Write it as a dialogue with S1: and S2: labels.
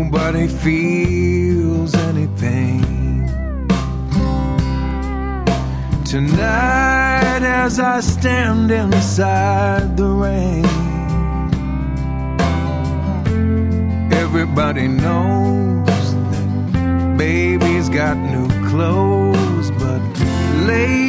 S1: nobody feels any pain. Tonight as I stand inside the rain, everybody knows that baby's got new clothes, but late